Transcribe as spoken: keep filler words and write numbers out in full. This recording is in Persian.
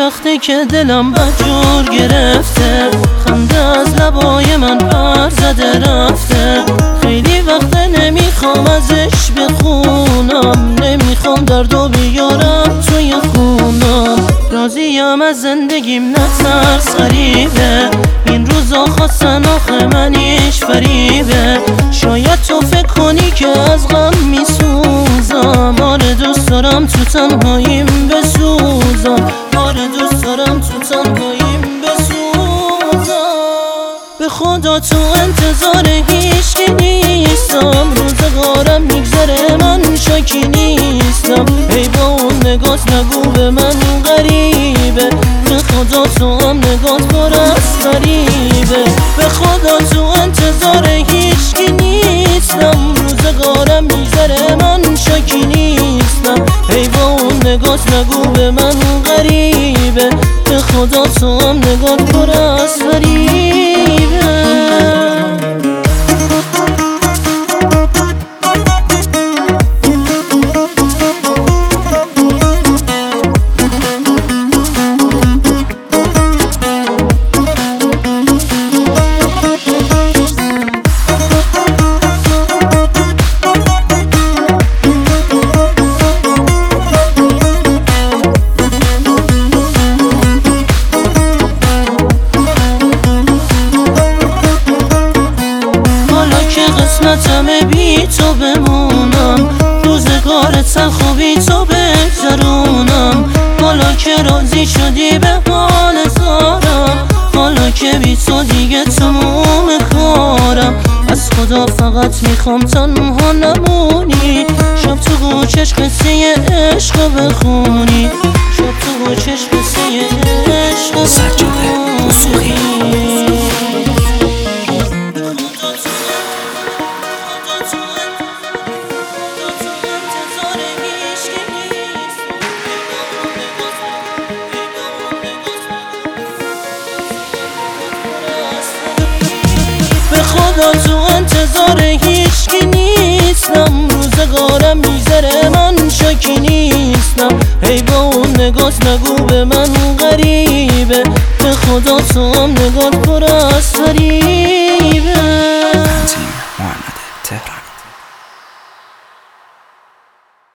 وقتی که دلم بدجور گرفته، خنده از لبای من پر زده رفته. خیلی وقت نمیخوام ازش بخونم، نمیخوام دردو بیارم توی خونم. راضیم از زندگیم نه ترس غریبه، این روزا خواستن آخه منیش فریبه. شاید تو فکر کنی که از غم میسوزم، آره دوست دارم تو تنهاییم بسوزم، آره دوست دارم تو تنهاییم بسوزم. به خدا تو انتظار هیچکی نیستم، روزگارم میگذره من شاکی نیستم. ای با اون نگات نگو به من غریبه، به خدا تو هم نگات پر از فریبه. به خدا تو انتظار هیچکی نیستم، روزگارم میگذره من شاکی نیستم. ای با اون نگات نگو به من غریبه، به خدا تو هم نگات پر از فریبه. قسمتمه بی تو بمونم، روزگار تلخ و بی تو بگذرونم. حالا که راضی شدی به حال زارم، حالا که بی تو دیگه تموم کارم. از خدا فقط میخوام تنها نمونی، شب تو گوشش قصه عشق بخونی، شب تو گوشش قصه عشق بخونی. به خدا تو انتظار هیچکی نیستم، روزگارم میگذره من شاکی نیستم. ای با اون نگات نگو به من غریبه، به خدا تو هم نگات پر از فریبه. محمد تهران.